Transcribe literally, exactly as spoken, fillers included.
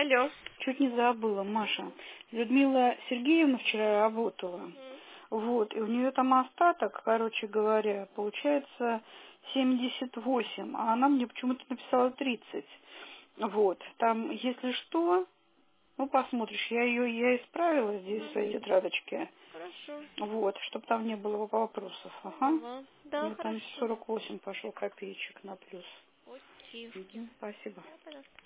Алло. Чуть не забыла, Маша. Людмила Сергеевна вчера работала. М. Вот, и у нее там остаток, короче говоря, получается семьдесят восемь, а она мне почему-то написала тридцать. Вот, там, если что, ну, посмотришь, я ее, я исправила здесь в своей тетрадочке. Хорошо. Вот, чтобы там не было вопросов. Ага. Ага. У Да, меня там хорошо. сорок восемь пошел копеечек на плюс. Окейшки. Мгм, спасибо. Да, пожалуйста.